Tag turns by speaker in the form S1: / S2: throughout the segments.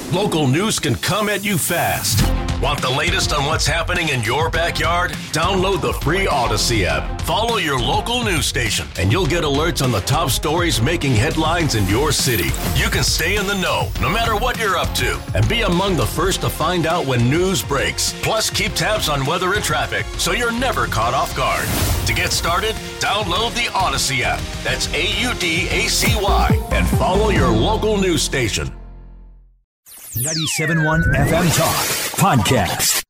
S1: Local news can come at you fast. Want the latest on what's happening in your backyard? Download the free Odyssey app. Follow your local news station, and you'll get alerts on the top stories making headlines in your city. You can stay in the know, no matter what you're up to, and be among the first to find out when news breaks. Plus, keep tabs on weather and traffic, so you're never caught off guard. To get started, download the Odyssey app. That's AUDACY, and follow your local news station.
S2: 97.1 FM Talk Podcast.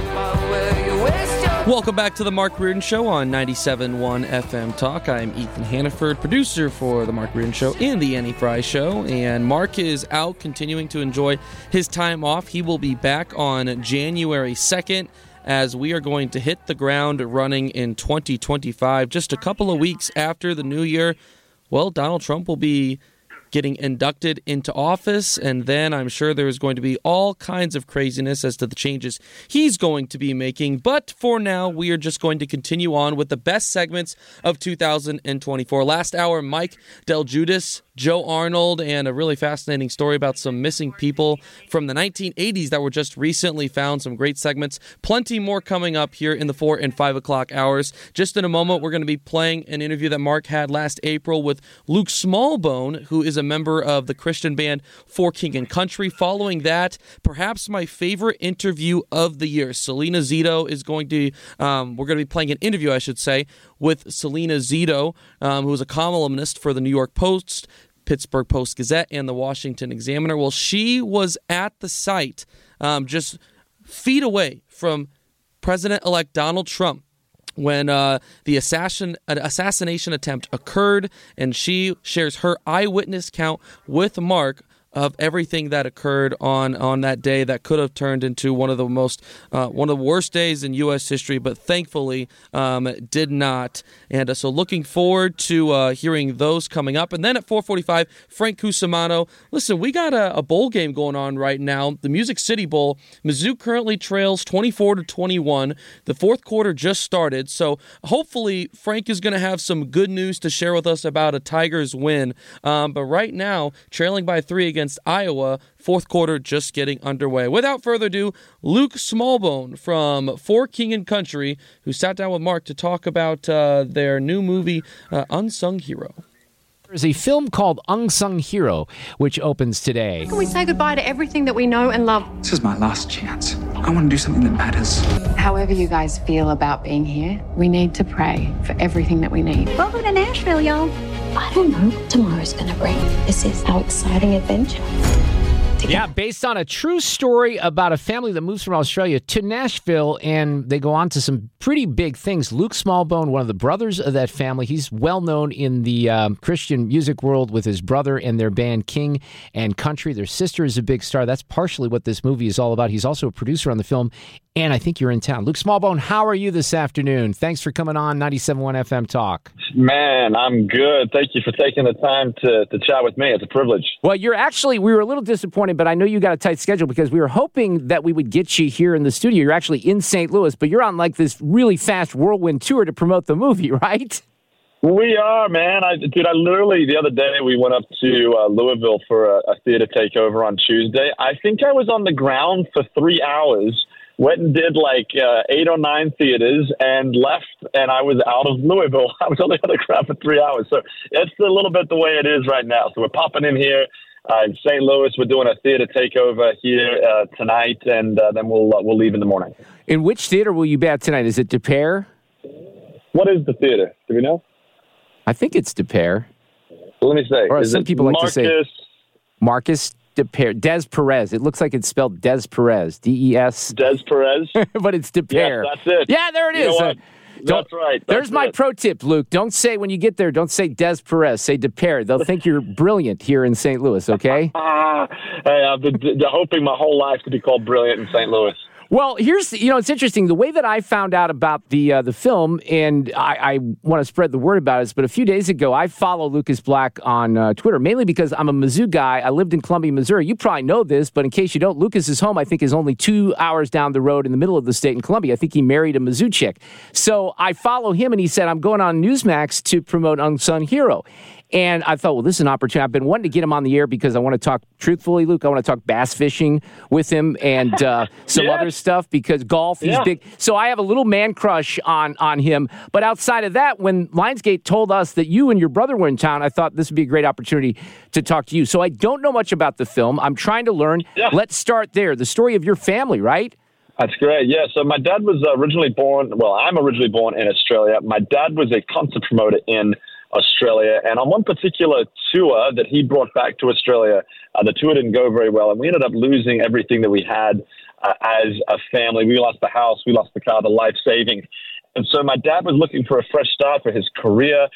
S3: Welcome back to the Mark Reardon Show on 97.1 FM Talk. I'm Ethan Hannaford, producer for the Mark Reardon Show and the Annie Fry Show. And Mark is out continuing to enjoy his time off. He will be back on January 2nd as we are going to hit the ground running in 2025. Just a couple of weeks after the new year, well, Donald Trump will be getting inducted into office, and then I'm sure there's going to be all kinds of craziness as to the changes he's going to be making. But for now, we are just going to continue on with the best segments of 2024. Last hour, Mike Del Giudice, Joe Arnold, and a really fascinating story about some missing people from the 1980s that were just recently found. Some great segments. Plenty more coming up here in the 4 and 5 o'clock hours. Just in a moment, we're going to be playing an interview that Mark had last April with Luke Smallbone, who is a member of the Christian band For King and Country. Following that, perhaps my favorite interview of the year. Selena Zito is going to, we're going to be playing an interview, I should say, with Selena Zito, who is a columnist for the New York Post, Pittsburgh Post-Gazette, and the Washington Examiner. Well, she was at the site just feet away from President-elect Donald Trump when the assassination attempt occurred, and she shares her eyewitness count with Mark of everything that occurred on that day that could have turned into one of the worst days in U.S. history, but thankfully did not. And so looking forward to hearing those coming up. And then at 4:45, Frank Cusimano. Listen, we got a bowl game going on right now, the Music City Bowl. Mizzou currently trails 24-21. The fourth quarter just started, so hopefully Frank is going to have some good news to share with us about a Tigers win. But right now, trailing by 3 against Iowa, fourth quarter just getting underway. Without further ado, Luke Smallbone from For King and Country, who sat down with Mark to talk about their new movie, Unsung Hero.
S4: There's a film called Unsung Hero, which opens today.
S5: How can we say goodbye to everything that we know and love?
S6: This is my last chance. I want to do something that matters.
S5: However you guys feel about being here, we need to pray for everything that we need.
S7: Welcome to Nashville, y'all. I don't know what tomorrow's going to bring. This is our exciting adventure.
S4: Yeah, based on a true story about a family that moves from Australia to Nashville, and they go on to some pretty big things. Luke Smallbone, one of the brothers of that family, he's well known in the Christian music world with his brother and their band King and Country. Their sister is a big star. That's partially what this movie is all about. He's also a producer on the film, and I think you're in town. Luke Smallbone, how are you this afternoon? Thanks for coming on 97.1 FM Talk.
S8: Man, I'm good. Thank you for taking the time to chat with me. It's a privilege.
S4: Well, we were a little disappointed, but I know you got a tight schedule because we were hoping that we would get you here in the studio. You're actually in St. Louis, but you're on like this really fast whirlwind tour to promote the movie, right?
S8: We are, man. I literally, the other day, we went up to Louisville for a theater takeover on Tuesday. I think I was on the ground for 3 hours. Went and did like 8 or 9 theaters and left, and I was out of Louisville. I was only on the ground for 3 hours. So it's a little bit the way it is right now. So we're popping in here in St. Louis. We're doing a theater takeover here tonight, and then we'll leave in the morning.
S4: In which theater will you be at tonight? Is it De Pere?
S8: What is the theater? Do we know?
S4: I think it's De Pere.
S8: Let me say.
S4: Or some people like to say Marcus De Pere. Des Perez. It looks like it's spelled Des Perez. D-E-S.
S8: Des Perez.
S4: But it's De Pere.
S8: Yes, that's it.
S4: Yeah, there it is.
S8: That's right.
S4: There's my pro tip, Luke. Don't say when you get there, don't say Des Perez. Say De Pere. They'll think you're brilliant here in St. Louis, okay?
S8: Hey, I've been hoping my whole life to be called brilliant in St. Louis.
S4: Well, it's interesting. The way that I found out about the film, and I want to spread the word about it, but a few days ago, I follow Lucas Black on Twitter, mainly because I'm a Mizzou guy. I lived in Columbia, Missouri. You probably know this, but in case you don't, Lucas's home, I think, is only 2 hours down the road in the middle of the state in Columbia. I think he married a Mizzou chick. So I follow him, and he said, I'm going on Newsmax to promote Unsung Hero. And I thought, well, this is an opportunity. I've been wanting to get him on the air because I want to talk truthfully, Luke. I want to talk bass fishing with him and some other stuff because golf, he's big. So I have a little man crush on him. But outside of that, when Lionsgate told us that you and your brother were in town, I thought this would be a great opportunity to talk to you. So I don't know much about the film. I'm trying to learn. Yeah. Let's start there. The story of your family, right?
S8: That's great. Yeah. So my dad was originally born. Well, I'm originally born in Australia. My dad was a concert promoter in Australia. And on one particular tour that he brought back to Australia, the tour didn't go very well. And we ended up losing everything that we had as a family. We lost the house. We lost the car, the life savings. And so my dad was looking for a fresh start for his career.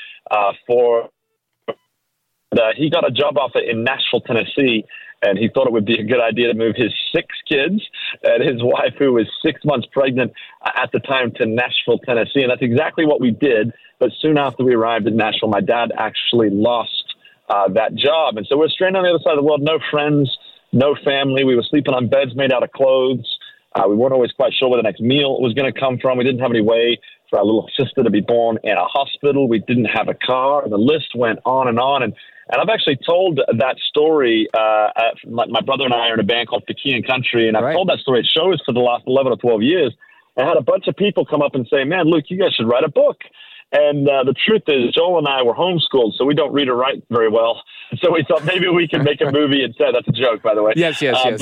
S8: He got a job offer in Nashville, Tennessee. And he thought it would be a good idea to move his 6 kids and his wife, who was 6 months pregnant at the time, to Nashville, Tennessee. And that's exactly what we did. But soon after we arrived in Nashville, my dad actually lost that job. And so we're stranded on the other side of the world, no friends, no family. We were sleeping on beds made out of clothes. We weren't always quite sure where the next meal was going to come from. We didn't have any way for our little sister to be born in a hospital. We didn't have a car. And the list went on. And I've actually told that story. My brother and I are in a band called Pekin Country, and I've told that story at shows for the last 11 or 12 years. I had a bunch of people come up and say, man, Luke, you guys should write a book. And the truth is, Joel and I were homeschooled, so we don't read or write very well. So we thought maybe we could make a movie instead. That's a joke, by the way.
S4: Yes.
S8: But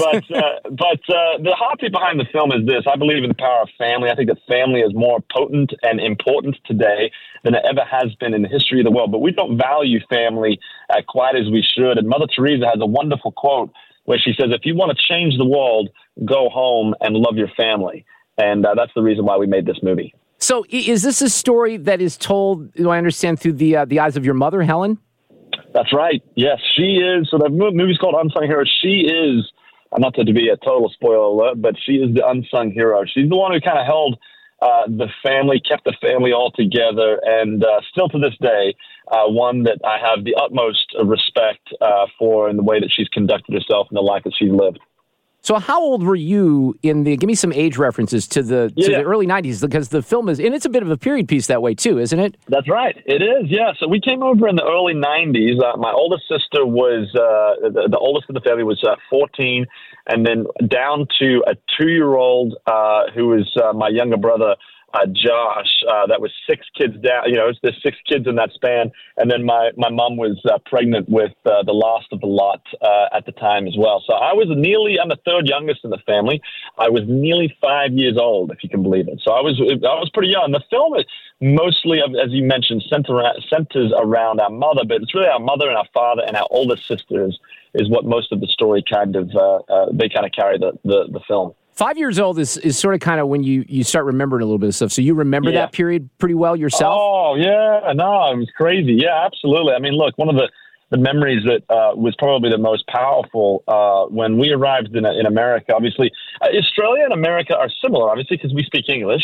S8: the heartbeat behind the film is this. I believe in the power of family. I think that family is more potent and important today than it ever has been in the history of the world. But we don't value family quite as we should. And Mother Teresa has a wonderful quote where she says, if you want to change the world, go home and love your family. And that's the reason why we made this movie.
S4: So is this a story that is told, do I understand, through the eyes of your mother, Helen?
S8: That's right. Yes, she is. So the movie's called Unsung Hero. She is, not to be a total spoiler alert, but she is the unsung hero. She's the one who kind of held the family, kept the family all together, and still to this day, one that I have the utmost respect for in the way that she's conducted herself and the life that she's lived.
S4: So how old were you give me some age references to the early 90s, because the film is, and it's a bit of a period piece that way too, isn't it?
S8: That's right. It is, yeah. So we came over in the early 90s. My oldest sister was, the oldest of the family was 14, and then down to a 2-year-old who was my younger brother, Josh. That was 6 kids down. There's 6 kids in that span. And then my mom was pregnant with the last of the lot at the time as well. So I'm the 3rd youngest in the family. I was nearly 5 years old, if you can believe it. So I was pretty young. The film is mostly, as you mentioned, centers around our mother, but it's really our mother and our father and our oldest sisters is what most of the story they carry the film.
S4: 5 years old is sort of kind of when you start remembering a little bit of stuff. So you remember that period pretty well yourself?
S8: Oh, yeah. No, it was crazy. Yeah, absolutely. I mean, look, one of the memories that was probably the most powerful when we arrived in America, obviously, Australia and America are similar, obviously, because we speak English.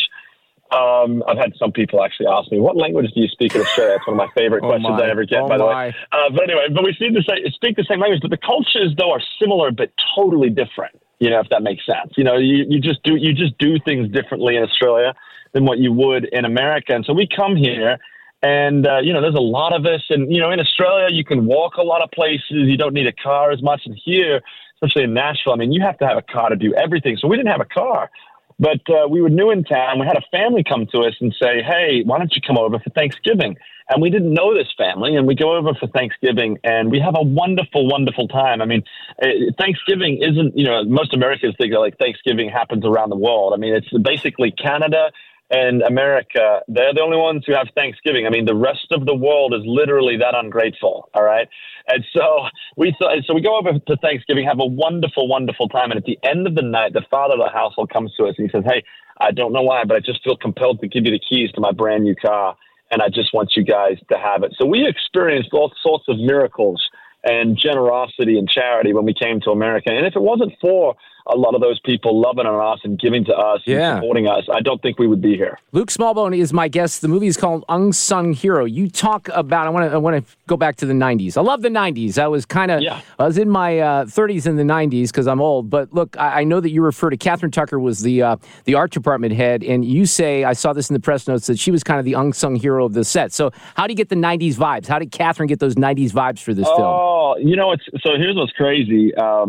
S8: I've had some people actually ask me, what language do you speak in Australia? It's one of my favorite questions I ever get, by the way. But anyway, we speak the same language, but the cultures, though, are similar but totally different. If that makes sense. You just do things differently in Australia than what you would in America. And so we come here and, there's a lot of us. And, in Australia, you can walk a lot of places. You don't need a car as much. And here, especially in Nashville, I mean, you have to have a car to do everything. So we didn't have a car. But we were new in town. We had a family come to us and say, hey, why don't you come over for Thanksgiving? And we didn't know this family, and we go over for Thanksgiving, and we have a wonderful, wonderful time. I mean, Thanksgiving isn't, most Americans think like Thanksgiving happens around the world. I mean, it's basically Canada and America. They're the only ones who have Thanksgiving. I mean, the rest of the world is literally that ungrateful, all right? And so we go over to Thanksgiving, have a wonderful, wonderful time. And at the end of the night, the father of the household comes to us and he says, hey, I don't know why, but I just feel compelled to give you the keys to my brand new car. And I just want you guys to have it. So we experienced all sorts of miracles and generosity and charity when we came to America. And if it wasn't for a lot of those people loving on us and giving to us and supporting us, I don't think we would be here.
S4: Luke Smallbone is my guest. The movie is called Unsung Hero. You talk about, I want to go back to the 90s. I love the 90s. I was in my 30s in the 90s because I'm old. But look, I know that you refer to Catherine Tucker was the art department head, and you say, I saw this in the press notes, that she was kind of the unsung hero of the set. So how do you get the 90s vibes? How did Catherine get those 90s vibes for this film?
S8: Oh, so here's what's crazy.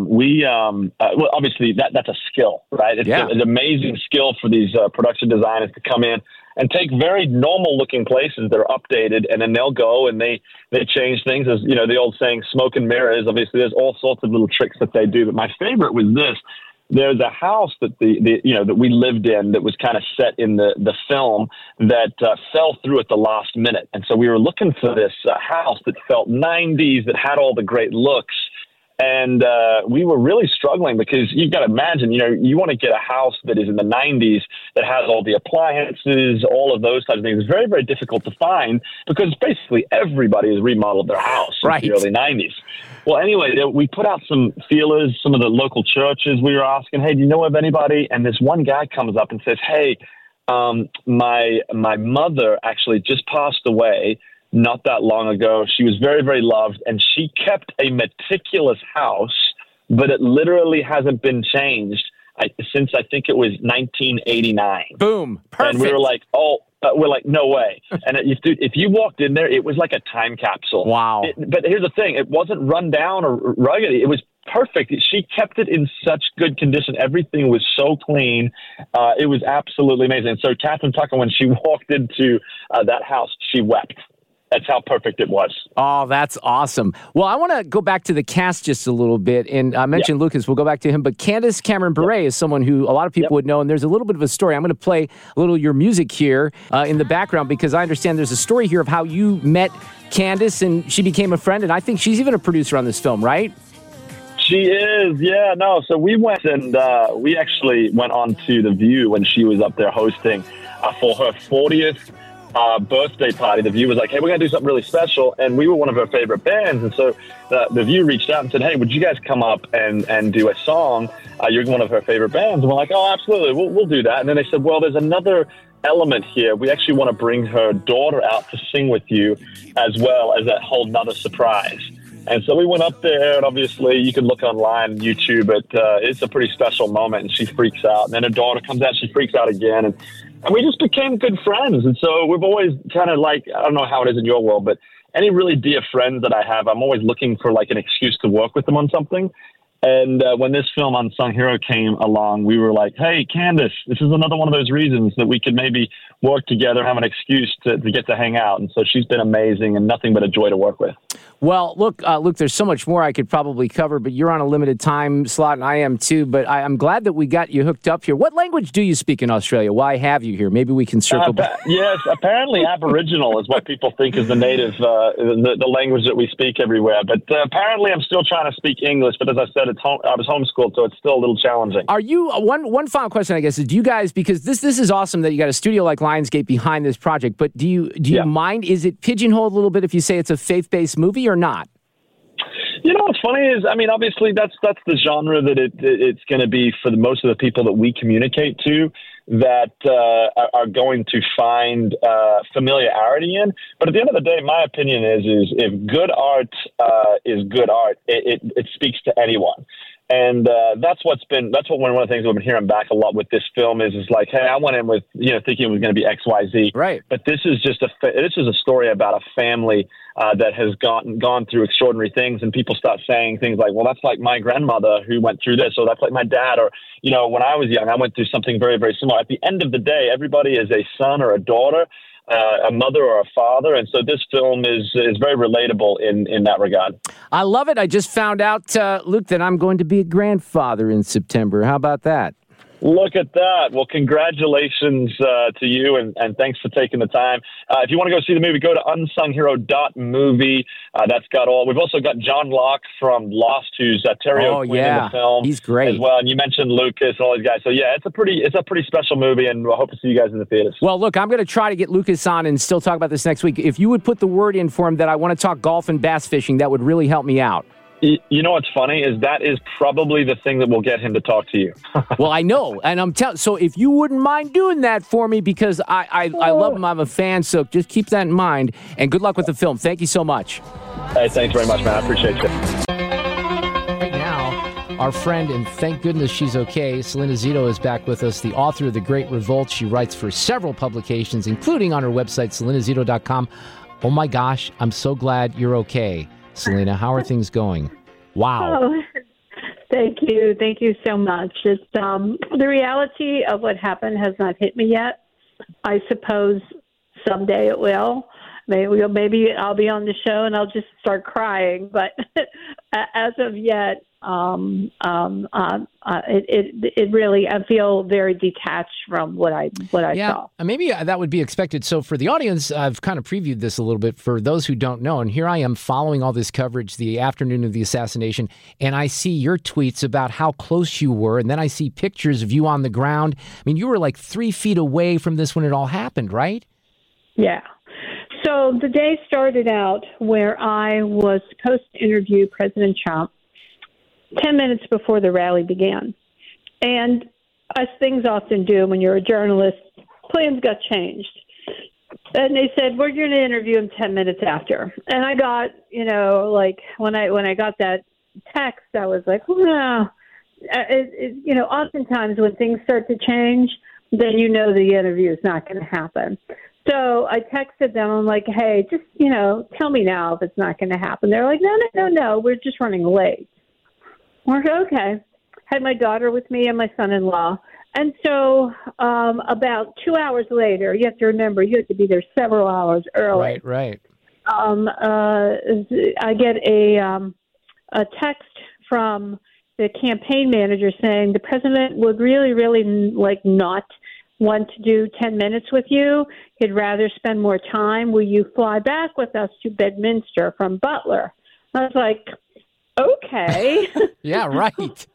S8: Well, obviously that's a skill, right? It's an amazing skill for these production designers to come in and take very normal looking places that are updated, and then they'll go and they change things. As you know, the old saying, smoke and mirrors. Obviously, there's all sorts of little tricks that they do. But my favorite was this. There's a house that that we lived in that was kind of set in the film that fell through at the last minute. And so we were looking for this house that felt 90s, that had all the great looks. And we were really struggling because you've got to imagine, you want to get a house that is in the 90s that has all the appliances, all of those types of things. It's very, very difficult to find because basically everybody has remodeled their house in the early 90s. Well, anyway, we put out some feelers, some of the local churches. We were asking, hey, do you know of anybody? And this one guy comes up and says, hey, my mother actually just passed away not that long ago. She was very, very loved, and she kept a meticulous house, but it literally hasn't been changed since I think it was 1989.
S4: Boom. Perfect.
S8: And we were like, no way. And if you walked in there, it was like a time capsule.
S4: Wow.
S8: But here's the thing. It wasn't run down or rugged. It was perfect. She kept it in such good condition. Everything was so clean. It was absolutely amazing. And so Catherine Tucker, when she walked into that house, she wept. That's how perfect it was.
S4: Oh, that's awesome. Well, I want to go back to the cast just a little bit. And I mentioned Lucas. We'll go back to him. But Candace Cameron Bure is someone who a lot of people would know. And there's a little bit of a story. I'm going to play a little of your music here in the background because I understand there's a story here of how you met Candace and she became a friend. And I think she's even a producer on this film, right?
S8: She is. Yeah, no. So we went and we actually went on to The View when she was up there hosting for her 40th birthday party. The View was like, hey, we're going to do something really special. And we were one of her favorite bands. And so The View reached out and said, hey, would you guys come up and do a song? You're one of her favorite bands. And we're like, oh, absolutely. We'll do that. And then they said, well, there's another element here. We actually want to bring her daughter out to sing with you as well as that whole nother surprise. And so we went up there, and obviously you can look online, YouTube, but it's a pretty special moment, and she freaks out. And then her daughter comes out, she freaks out again, and we just became good friends. And so we've always kind of like, I don't know how it is in your world, but any really dear friends that I have, I'm always looking for like an excuse to work with them on something. And when this film Unsung Hero came along, we were like, hey, Candace, this is another one of those reasons that we could maybe work together, have an excuse to get to hang out. And so she's been amazing and nothing but a joy to work with.
S4: Well, look, Luke, there's so much more I could probably cover, but you're on a limited time slot, and I am too. But I'm glad that we got you hooked up here. What language do you speak in Australia? Why have you here? Maybe we can circle back.
S8: Yes, apparently Aboriginal is what people think is the native, the language that we speak everywhere. But apparently I'm still trying to speak English. But as I said, I was homeschooled, so it's still a little challenging.
S4: Are you, one final question, I guess, is do you guys, because this is awesome that you got a studio like Lionsgate behind this project, but do you mind, is it pigeonholed a little bit if you say it's a faith-based movie or not?
S8: You know, what's funny is, I mean, obviously that's the genre that it's going to be for most of the people that we communicate to that are going to find familiarity in. But at the end of the day, my opinion is if good art is good art, it speaks to anyone. And that's what one of the things we've been hearing back a lot with this film is like, hey, I went in with thinking it was going to be XYZ,
S4: right? But
S8: this is just a story about a family that has gone through extraordinary things, and people start saying things like, well, that's like my grandmother who went through this, or that's like my dad, or when I was young, I went through something very, very similar. At the end of the day, everybody is a son or a daughter, a mother or a father, and so this film is very relatable in that regard.
S4: I love it. I just found out, Luke, that I'm going to be a grandfather in September. How about that?
S8: Look at that. Well, congratulations to you, and thanks for taking the time. If you want to go see the movie, go to unsunghero.movie. That's got all. We've also got John Locke from Lost, who's Terry O'Quinn in the film.
S4: He's great
S8: as well. And you mentioned Lucas and all these guys. So yeah, it's a pretty special movie, and I hope to see you guys in the theaters.
S4: Well, look, I'm going to try to get Lucas on and still talk about this next week. If you would put the word in for him that I want to talk golf and bass fishing, that would really help me out.
S8: You know what's funny is that is probably the thing that will get him to talk to you.
S4: Well, I know, and I'm telling. So if you wouldn't mind doing that for me, because I love him, I'm a fan. So just keep that in mind. And good luck with the film. Thank you so much.
S8: Hey, thanks very much, man. I appreciate you.
S4: Right now, our friend, and thank goodness she's okay, Selena Zito is back with us, the author of The Great Revolt. She writes for several publications, including on her website, selenazito.com. Oh my gosh, I'm so glad you're okay. Selena, how are things going? Wow.
S9: Oh, thank you. Thank you so much. It's the reality of what happened has not hit me yet. I suppose someday it will. Maybe I'll be on the show and I'll just start crying. But as of yet, it really, I feel very detached from what I saw.
S4: Maybe that would be expected. So for the audience, I've kind of previewed this a little bit for those who don't know. And here I am following all this coverage the afternoon of the assassination, and I see your tweets about how close you were, and then I see pictures of you on the ground. I mean, you were like 3 feet away from this when it all happened, right?
S9: Yeah. So the day started out where I was supposed to interview President Trump 10 minutes before the rally began. And as things often do when you're a journalist, plans got changed. And they said, we're going to interview him 10 minutes after. And I got, when I got that text, I was like, well, oftentimes when things start to change, then the interview is not going to happen. So I texted them. I'm like, hey, just, tell me now if it's not going to happen. They're like, no, we're just running late. We're okay. Had my daughter with me and my son-in-law. And so about 2 hours later, you have to remember, you have to be there several hours early.
S4: Right.
S9: I get a text from the campaign manager saying the president would really, really not want to do 10 minutes with you. He'd rather spend more time. Will you fly back with us to Bedminster from Butler? I was like, okay.
S4: Yeah, right.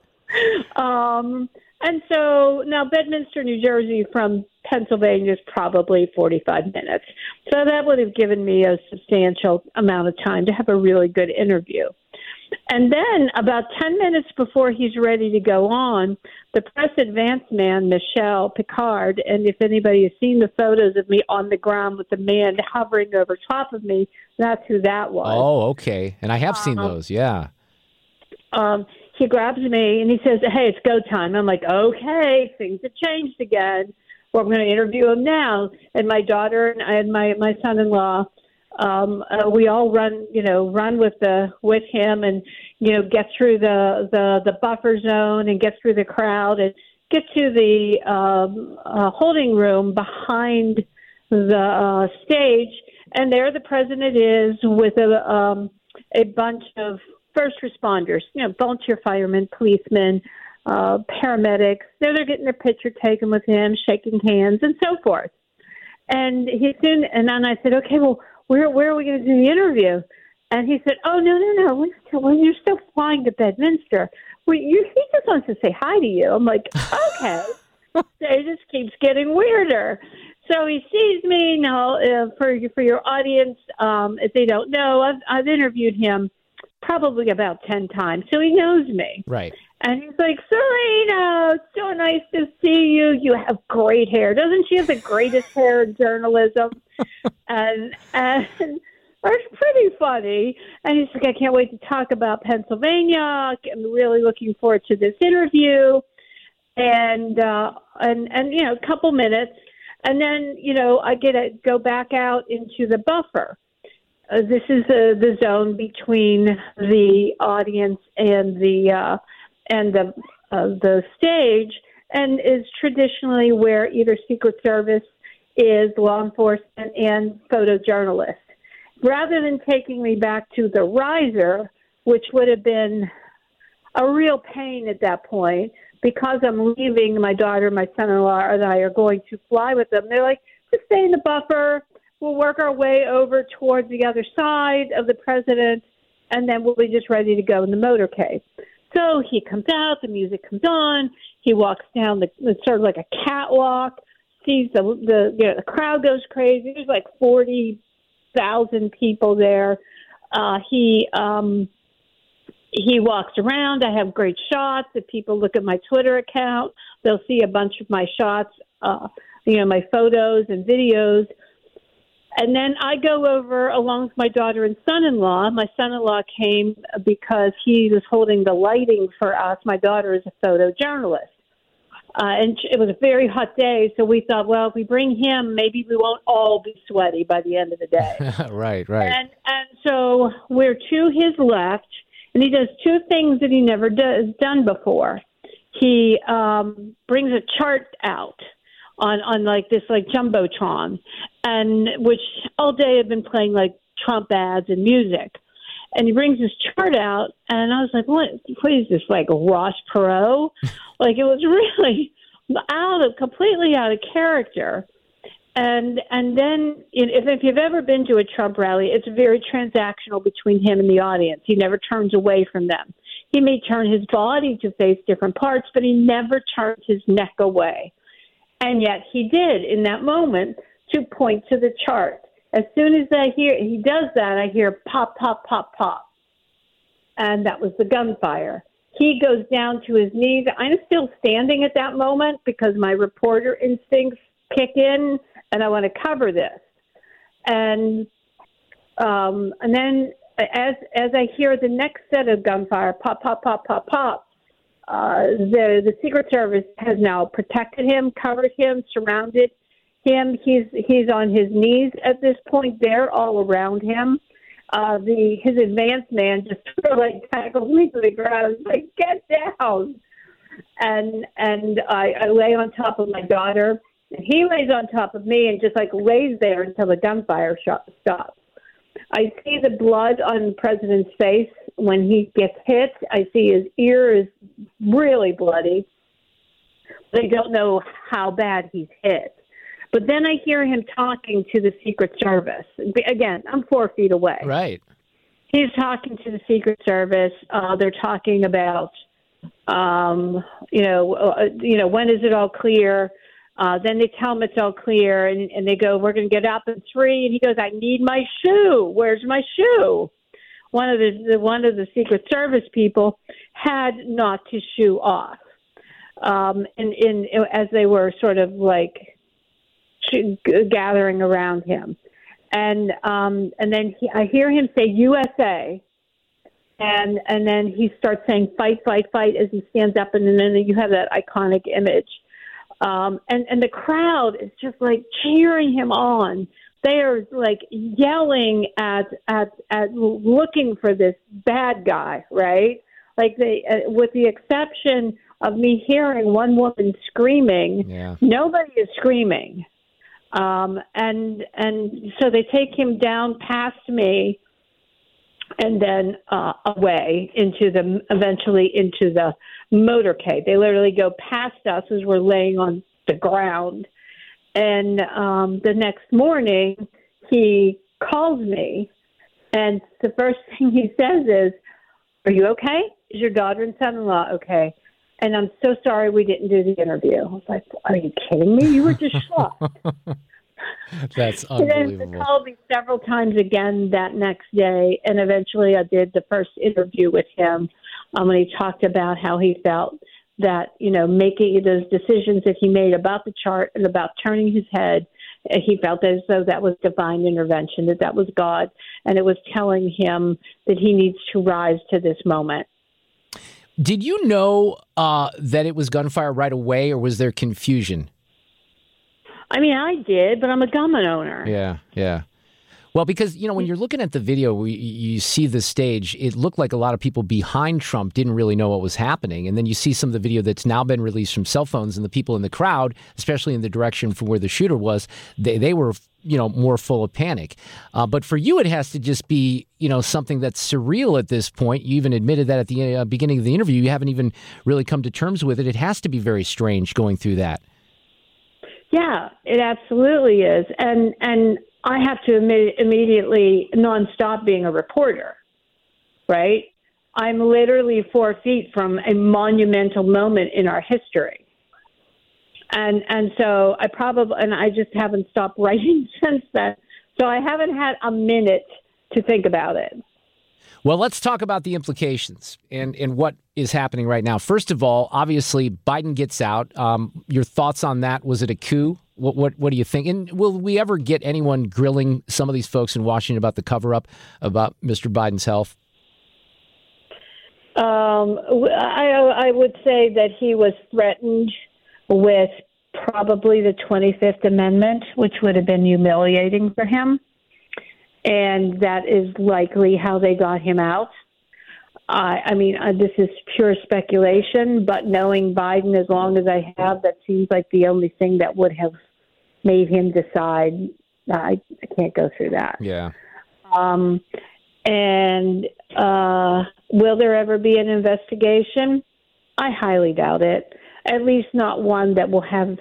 S9: And so now Bedminster, New Jersey from Pennsylvania is probably 45 minutes. So that would have given me a substantial amount of time to have a really good interview. And then about 10 minutes before he's ready to go on, the press advance man, Michel Picard, and if anybody has seen the photos of me on the ground with the man hovering over top of me, that's who that was.
S4: Oh, okay. And I have seen those, yeah.
S9: He grabs me and he says, hey, it's go time. I'm like, okay, things have changed again. Well, I'm going to interview him now. And my daughter and my son-in-law, we all run with him and, get through the buffer zone and get through the crowd and get to the holding room behind the stage. And there the president is with a bunch of first responders, volunteer firemen, policemen, paramedics. They're getting their picture taken with him, shaking hands, and so forth. And then I said, okay, well, where are we going to do the interview? And he said, oh, no. You're still flying to Bedminster. He just wants to say hi to you. I'm like, okay. So it just keeps getting weirder. So he sees me. Now, for your audience, if they don't know, I've interviewed him probably about 10 times. So he knows me.
S4: Right.
S9: And he's like, Serena, it's so nice to see you. You have great hair. Doesn't she have the greatest hair in journalism? and it's pretty funny. And he's like, I can't wait to talk about Pennsylvania. I'm really looking forward to this interview. And a couple minutes. And then, I get to go back out into the buffer. This is the zone between the audience and the stage, and is traditionally where either Secret Service is, law enforcement, and photojournalists. Rather than taking me back to the riser, which would have been a real pain at that point, because I'm leaving, my daughter, my son-in-law, and I are going to fly with them. They're like, just stay in the buffer. We'll work our way over towards the other side of the president, and then we'll be just ready to go in the motorcade. So he comes out, the music comes on, he walks down it's sort of like a catwalk, sees the crowd goes crazy. There's like 40,000 people there. He walks around. I have great shots. If people look at my Twitter account, they'll see a bunch of my shots, my photos and videos. And then I go over along with my daughter and son-in-law. My son-in-law came because he was holding the lighting for us. My daughter is a photojournalist. And it was a very hot day, so we thought, well, if we bring him, maybe we won't all be sweaty by the end of the day.
S4: Right.
S9: And so we're to his left, and he does two things that he never done before. He brings a chart out on like this like Jumbotron, and which all day had been playing like Trump ads and music. And he brings his chart out, and I was like, what is this, like Ross Perot? Like, it was really completely out of character. And then if you've ever been to a Trump rally, it's very transactional between him and the audience. He never turns away from them. He may turn his body to face different parts, but he never turns his neck away. And yet he did in that moment to point to the chart. As soon as he does that, I hear pop, pop, pop, pop. And that was the gunfire. He goes down to his knees. I'm still standing at that moment because my reporter instincts kick in, and I want to cover this. And then as I hear the next set of gunfire, pop, pop, pop, pop, pop, the Secret Service has now protected him, covered him, surrounded him. He's on his knees at this point. They're all around him. His advance man just sort of like tackles me to the ground, like, get down. And I lay on top of my daughter, and he lays on top of me and just like lays there until the gunfire stops. I see the blood on the president's face when he gets hit. I see his ear is really bloody. They don't know how bad he's hit. But then I hear him talking to the Secret Service. Again, I'm 4 feet away.
S4: Right.
S9: He's talking to the Secret Service. They're talking about, when is it all clear? Then they tell him it's all clear, and they go, we're going to get up in 3. And he goes, I need my shoe. Where's my shoe? One of the Secret Service people had knocked his shoe off, as they were sort of like gathering around him, and then I hear him say USA, and then he starts saying fight, fight, fight as he stands up, and then you have that iconic image, and the crowd is just like cheering him on. They are like yelling at looking for this bad guy, right? Like with the exception of me hearing one woman screaming, nobody is screaming. And so they take him down past me and then away eventually into the motorcade. They literally go past us as we're laying on the ground. And the next morning, he calls me, and the first thing he says is, are you okay? Is your daughter and son-in-law okay? And I'm so sorry we didn't do the interview. I was like, are you kidding me? You were just shocked.
S4: That's unbelievable.
S9: And then he called me several times again that next day, and eventually I did the first interview with him when he talked about how he felt that, making those decisions that he made about the chart and about turning his head, he felt as though that was divine intervention, that was God, and it was telling him that he needs to rise to this moment.
S4: Did you know that it was gunfire right away, or was there confusion?
S9: I mean, I did, but I'm a gun owner.
S4: Yeah. Well, because, when you're looking at the video, you see the stage, it looked like a lot of people behind Trump didn't really know what was happening. And then you see some of the video that's now been released from cell phones, and the people in the crowd, especially in the direction from where the shooter was, they were, more full of panic. But for you, it has to just be, something that's surreal at this point. You even admitted that at the beginning of the interview. You haven't even really come to terms with it. It has to be very strange going through that.
S9: Yeah, it absolutely is. And I have to admit immediately, nonstop being a reporter, right? I'm literally 4 feet from a monumental moment in our history. And so I just haven't stopped writing since then. So I haven't had a minute to think about it.
S4: Well, let's talk about the implications and what is happening right now. First of all, obviously, Biden gets out. Your thoughts on that? Was it a coup? What do you think? And will we ever get anyone grilling some of these folks in Washington about the cover-up about Mr. Biden's health?
S9: I would say that he was threatened with probably the 25th Amendment, which would have been humiliating for him. And that is likely how they got him out. This is pure speculation, but knowing Biden as long as I have, that seems like the only thing that would have made him decide, I can't go through that.
S4: Yeah.
S9: Will there ever be an investigation? I highly doubt it. At least not one that will have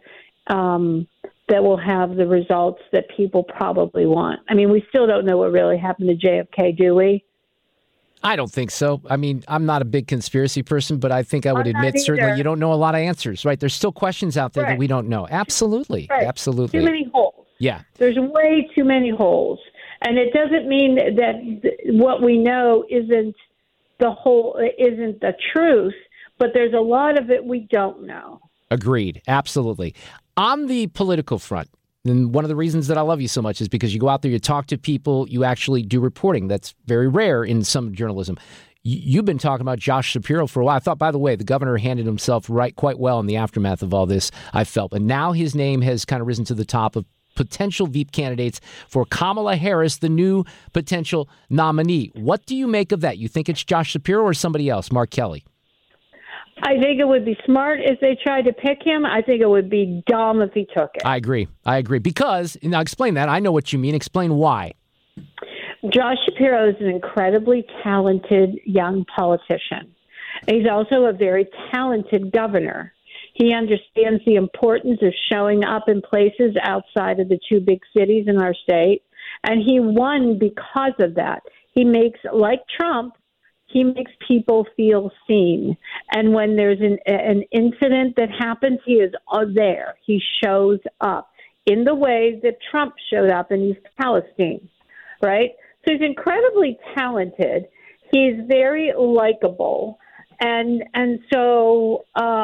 S9: the results that people probably want. We still don't know what really happened to JFK, do we?
S4: I don't think so. I'm not a big conspiracy person, but I think I would admit certainly you don't know a lot of answers, right? There's still questions out there that we don't know. Absolutely. Right. Absolutely.
S9: Too many holes.
S4: Yeah.
S9: There's way too many holes. And it doesn't mean that what we know isn't the truth, but there's a lot of it we don't know. Agreed.
S4: Absolutely. On the political front, and one of the reasons that I love you so much is because you go out there, you talk to people, you actually do reporting. That's very rare in some journalism. You've been talking about Josh Shapiro for a while. I thought, by the way, the governor handled himself quite well in the aftermath of all this, I felt. And now his name has kind of risen to the top of potential Veep candidates for Kamala Harris, the new potential nominee. What do you make of that? You think it's Josh Shapiro or somebody else, Mark Kelly?
S9: I think it would be smart if they tried to pick him. I think it would be dumb if he took it.
S4: I agree. Because, now explain that. I know what you mean. Explain why.
S9: Josh Shapiro is an incredibly talented young politician. He's also a very talented governor. He understands the importance of showing up in places outside of the two big cities in our state. And he won because of that. He makes, like Trump, he makes people feel seen. And when there's an incident that happens, he is there. He shows up in the way that Trump showed up in East Palestine, right? So he's incredibly talented. He's very likable. And so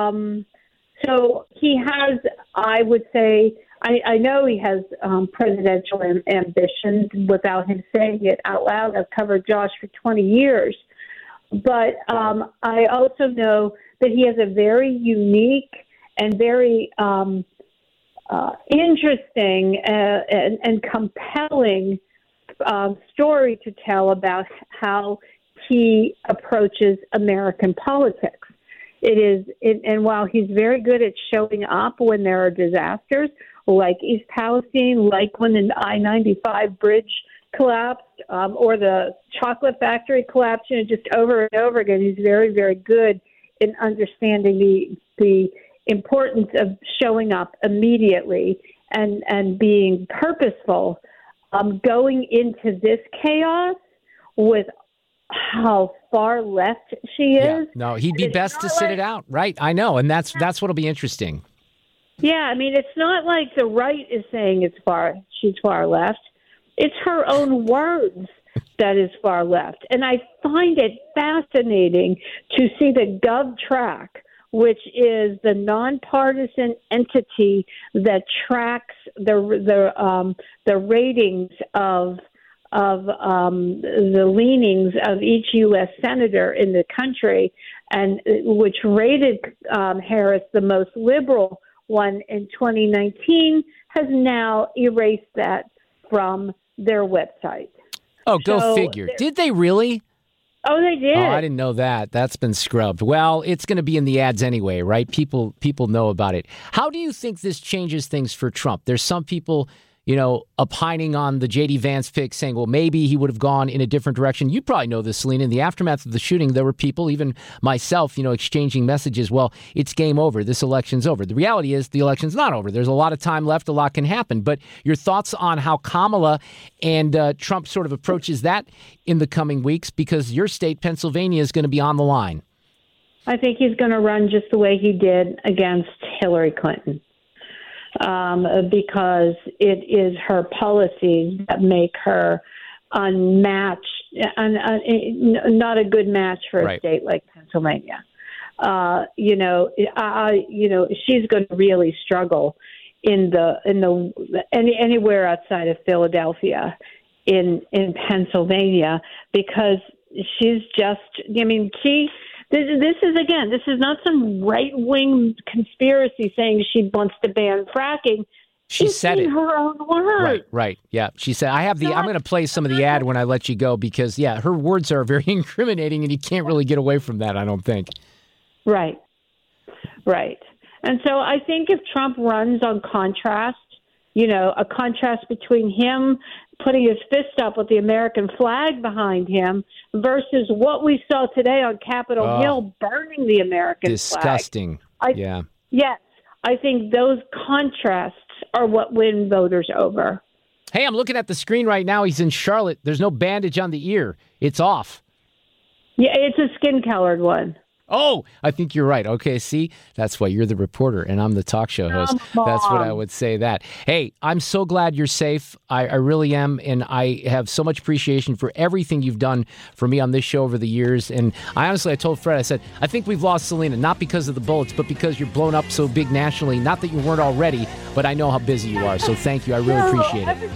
S9: he has, I would say, I know he has presidential ambitions without him saying it out loud. I've covered Josh for 20 years. But I also know that he has a very unique and very interesting and compelling story to tell about how he approaches American politics. And while he's very good at showing up when there are disasters, like East Palestine, like when the I-95 bridge collapsed, or the chocolate factory collapsed, just over and over again. He's very, very good in understanding the importance of showing up immediately and being purposeful. Going into this chaos with how far left she is.
S4: Yeah. No, he'd be best to sit it out, right? I know, and that's what'll be interesting.
S9: Yeah, it's not like the right is saying she's far left. It's her own words that is far left. And I find it fascinating to see the GovTrack, which is the nonpartisan entity that tracks the ratings of the leanings of each U.S. senator in the country, and which rated Harris the most liberal one in 2019, has now erased that from their website.
S4: Oh, go figure. Did they really?
S9: Oh, they did.
S4: Oh, I didn't know that. That's been scrubbed. Well, it's going to be in the ads anyway, right? People know about it. How do you think this changes things for Trump? There's some people, opining on the J.D. Vance pick, saying, well, maybe he would have gone in a different direction. You probably know this, Selena. In the aftermath of the shooting, there were people, even myself, exchanging messages. Well, it's game over. This election's over. The reality is the election's not over. There's a lot of time left. A lot can happen. But your thoughts on how Kamala and Trump sort of approaches that in the coming weeks, because your state, Pennsylvania, is going to be on the line.
S9: I think he's going to run just the way he did against Hillary Clinton. Because it is her policies that make her unmatched, not a good match for a state like Pennsylvania. She's going to really struggle anywhere outside of Philadelphia in Pennsylvania, because she's just, This is not some right-wing conspiracy saying she wants to ban fracking.
S4: She said it.
S9: Her own words.
S4: Right. Yeah. She said, I'm going to play some of the ad when I let you go, because, her words are very incriminating, and you can't really get away from that, I don't think.
S9: Right. And so I think if Trump runs on contrast, a contrast between him putting his fist up with the American flag behind him versus what we saw today on Capitol Hill burning the American flag.
S4: Disgusting.
S9: Yes. I think those contrasts are what win voters over.
S4: Hey, I'm looking at the screen right now. He's in Charlotte. There's no bandage on the ear. It's off.
S9: Yeah, it's a skin-colored one.
S4: Oh, I think you're right. Okay, see? That's why you're the reporter and I'm the talk show host. That's what I would say that. Hey, I'm so glad you're safe. I really am, and I have so much appreciation for everything you've done for me on this show over the years. And I told Fred, I said, I think we've lost Selena, not because of the bullets, but because you're blown up so big nationally. Not that you weren't already, but I know how busy you are. So thank you. I really appreciate it.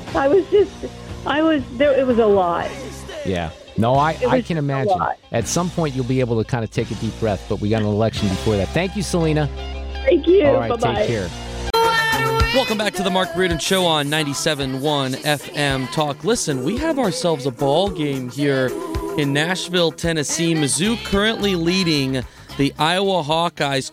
S9: It was a lot.
S4: Yeah. No, I can imagine. At some point, you'll be able to kind of take a deep breath, but we got an election before that. Thank you, Selena.
S9: Thank you.
S4: All right,
S9: bye-bye.
S4: Take care.
S3: Welcome back to the Mark Reardon Show on 97.1 FM Talk. Listen, we have ourselves a ball game here in Nashville, Tennessee. Mizzou currently leading the Iowa Hawkeyes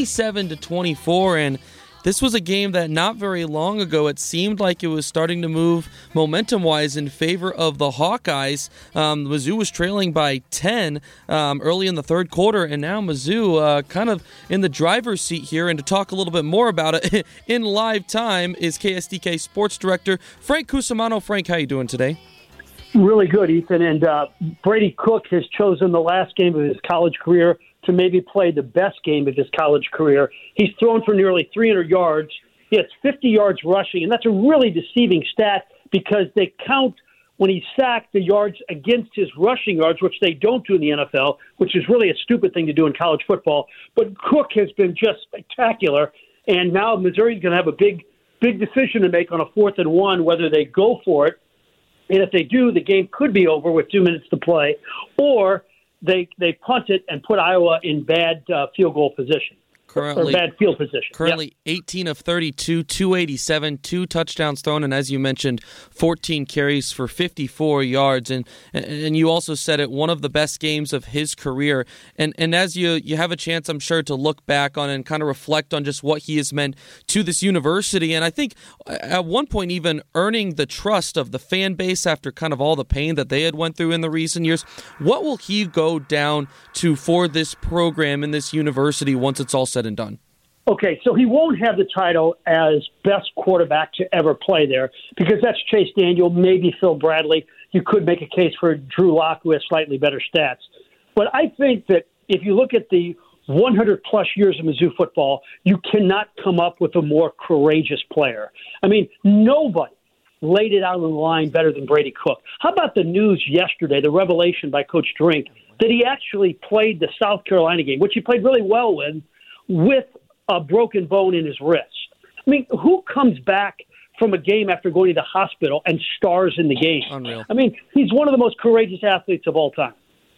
S3: 27-24, and this was a game that not very long ago it seemed like it was starting to move momentum-wise in favor of the Hawkeyes. Mizzou was trailing by 10 early in the third quarter, and now Mizzou kind of in the driver's seat here. And to talk a little bit more about it in live time is KSDK Sports Director Frank Cusimano. Frank, how you doing today?
S10: Really good, Ethan. And Brady Cook has chosen the last game of his college career to maybe play the best game of his college career. He's thrown for nearly 300 yards. He has 50 yards rushing, and that's a really deceiving stat because they count when he's sacked the yards against his rushing yards, which they don't do in the NFL, which is really a stupid thing to do in college football. But Cook has been just spectacular, and now Missouri's going to have a big decision to make on a 4th and 1, whether they go for it. And if they do, the game could be over with 2 minutes to play, or they punt it and put Iowa in bad field goal position. Bad field position.
S3: Currently 18 of 32, 287, 2 touchdowns thrown, and as you mentioned, 14 carries for 54 yards. And you also said it, one of the best games of his career. And as you have a chance, I'm sure, to look back on and kind of reflect on just what he has meant to this university. And I think at one point even earning the trust of the fan base after kind of all the pain that they had went through in the recent years. What will he go down to for this program and this university once it's all said and done?
S10: Okay, so he won't have the title as best quarterback to ever play there because that's Chase Daniel, maybe Phil Bradley. You could make a case for Drew Lock, who has slightly better stats. But I think that if you look at the 100-plus years of Mizzou football, you cannot come up with a more courageous player. I mean, nobody laid it out on the line better than Brady Cook. How about the news yesterday, the revelation by Coach Drink, that he actually played the South Carolina game, which he played really well with a broken bone in his wrist. I mean, who comes back from a game after going to the hospital and stars in the game?
S3: Unreal.
S10: I mean, he's one of the most courageous athletes of all time.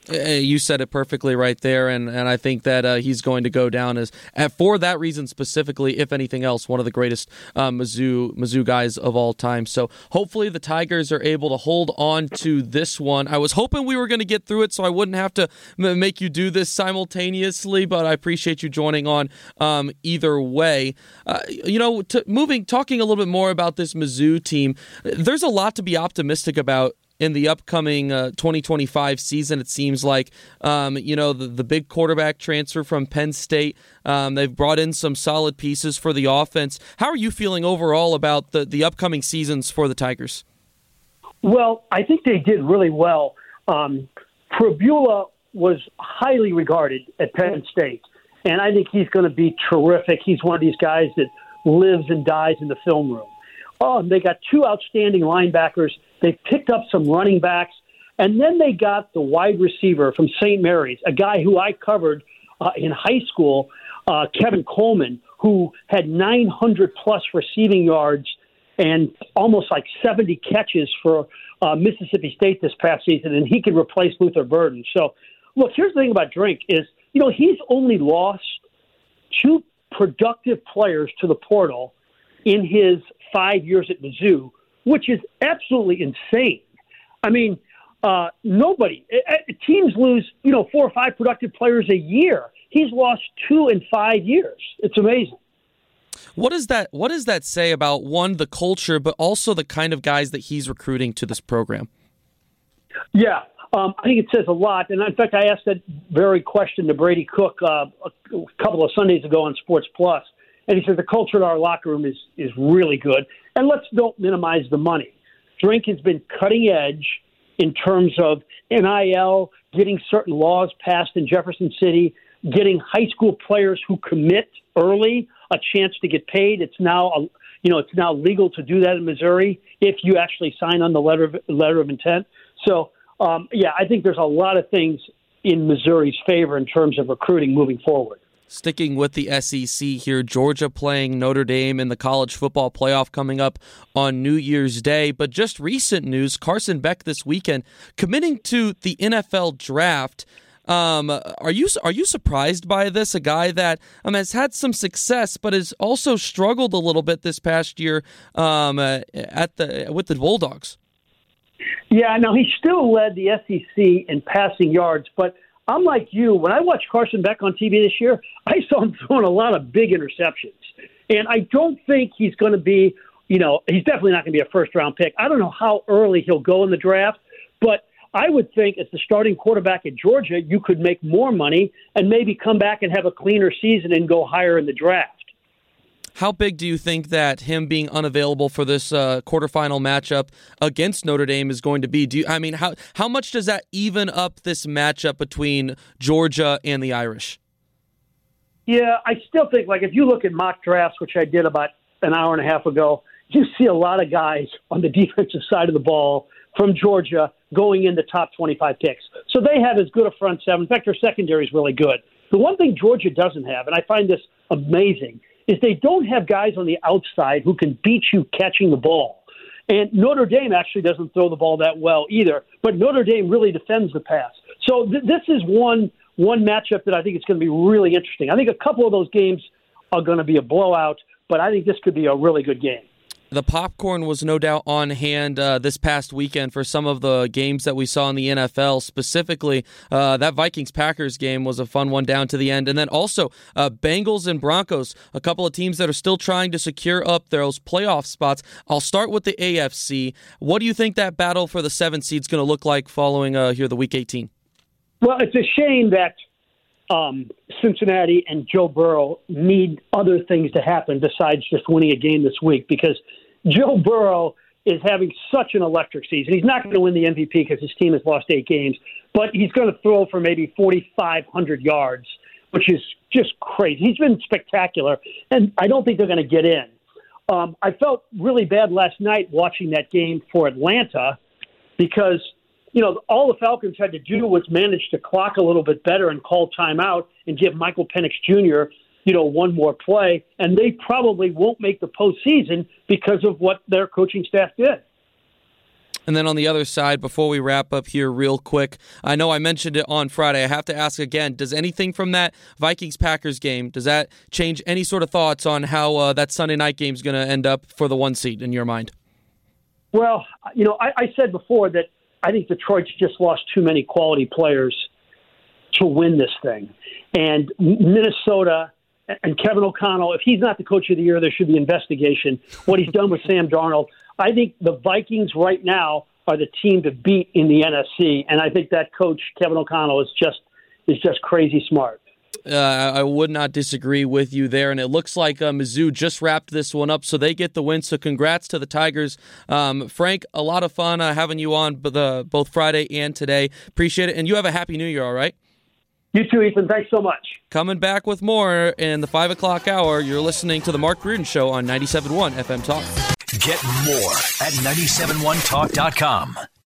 S3: You said it perfectly right there, and I think that he's going to go down as, for that reason specifically, if anything else, one of the greatest Mizzou guys of all time. So hopefully the Tigers are able to hold on to this one. I was hoping we were going to get through it so I wouldn't have to make you do this simultaneously, but I appreciate you joining on either way. Talking a little bit more about this Mizzou team, there's a lot to be optimistic about in the upcoming 2025 season. It seems like, the big quarterback transfer from Penn State, they've brought in some solid pieces for the offense. How are you feeling overall about the upcoming seasons for the Tigers?
S10: Well, I think they did really well. Prabula was highly regarded at Penn State, and I think he's going to be terrific. He's one of these guys that lives and dies in the film room. They got two outstanding linebackers. They picked up some running backs, and then they got the wide receiver from St. Mary's, a guy who I covered in high school, Kevin Coleman, who had 900-plus receiving yards and almost like 70 catches for Mississippi State this past season, and he could replace Luther Burden. So, look, here's the thing about Drink is, he's only lost two productive players to the portal in his 5 years at Mizzou, which is absolutely insane. I mean, teams lose, 4 or 5 productive players a year. He's lost 2 in 5 years. It's amazing.
S3: What does that say about, one, the culture, but also the kind of guys that he's recruiting to this program?
S10: Yeah, I think it says a lot. And in fact, I asked that very question to Brady Cook a couple of Sundays ago on Sports Plus. And he said the culture in our locker room is really good. And let's don't minimize the money. Drink has been cutting edge in terms of NIL, getting certain laws passed in Jefferson City, getting high school players who commit early a chance to get paid. It's now legal to do that in Missouri if you actually sign on the letter of intent. So, I think there's a lot of things in Missouri's favor in terms of recruiting moving forward.
S3: Sticking with the SEC here, Georgia playing Notre Dame in the college football playoff coming up on New Year's Day. But just recent news, Carson Beck this weekend committing to the NFL draft. Are you surprised by this? A guy that has had some success, but has also struggled a little bit this past year with the Bulldogs.
S10: Yeah, no, he still led the SEC in passing yards, but I'm like you. When I watched Carson Beck on TV this year, I saw him throwing a lot of big interceptions. And I don't think he's going to be, he's definitely not going to be a first-round pick. I don't know how early he'll go in the draft, but I would think as the starting quarterback at Georgia, you could make more money and maybe come back and have a cleaner season and go higher in the draft.
S3: How big do you think that him being unavailable for this quarterfinal matchup against Notre Dame is going to be? How much does that even up this matchup between Georgia and the Irish?
S10: Yeah, I still think, if you look at mock drafts, which I did about an hour and a half ago, you see a lot of guys on the defensive side of the ball from Georgia going in the top 25 picks. So they have as good a front seven. In fact, their secondary is really good. The one thing Georgia doesn't have, and I find this amazing, is they don't have guys on the outside who can beat you catching the ball. And Notre Dame actually doesn't throw the ball that well either, but Notre Dame really defends the pass. So this is one matchup that I think is going to be really interesting. I think a couple of those games are going to be a blowout, but I think this could be a really good game.
S3: The popcorn was no doubt on hand this past weekend for some of the games that we saw in the NFL. Specifically, that Vikings-Packers game was a fun one down to the end. And then also Bengals and Broncos, a couple of teams that are still trying to secure up those playoff spots. I'll start with the AFC. What do you think that battle for the 7th seed is going to look like following here the Week 18?
S10: Well, it's a shame that Cincinnati and Joe Burrow need other things to happen besides just winning a game this week, because Joe Burrow is having such an electric season. He's not going to win the MVP because his team has lost 8 games, but he's going to throw for maybe 4,500 yards, which is just crazy. He's been spectacular, and I don't think they're going to get in. I felt really bad last night watching that game for Atlanta because all the Falcons had to do was manage to clock a little bit better and call timeout and give Michael Penix Jr., one more play, and they probably won't make the postseason because of what their coaching staff did.
S3: And then on the other side, before we wrap up here real quick, I know I mentioned it on Friday. I have to ask again, does anything from that Vikings-Packers game, does that change any sort of thoughts on how that Sunday night game is going to end up for the 1 seed in your mind?
S10: Well, I said before that I think Detroit's just lost too many quality players to win this thing. And Minnesota and Kevin O'Connell, if he's not the coach of the year, there should be investigation. What he's done with Sam Darnold. I think the Vikings right now are the team to beat in the NFC, and I think that coach Kevin O'Connell is just crazy smart.
S3: I would not disagree with you there, and it looks like Mizzou just wrapped this one up, so they get the win. So congrats to the Tigers. Frank, a lot of fun having you on both Friday and today. Appreciate it, and you have a Happy New Year, all right?
S10: You too, Ethan. Thanks so much.
S3: Coming back with more in the 5 o'clock hour. You're listening to The Mark Reardon Show on 97.1 FM Talk.
S2: Get more at 971talk.com.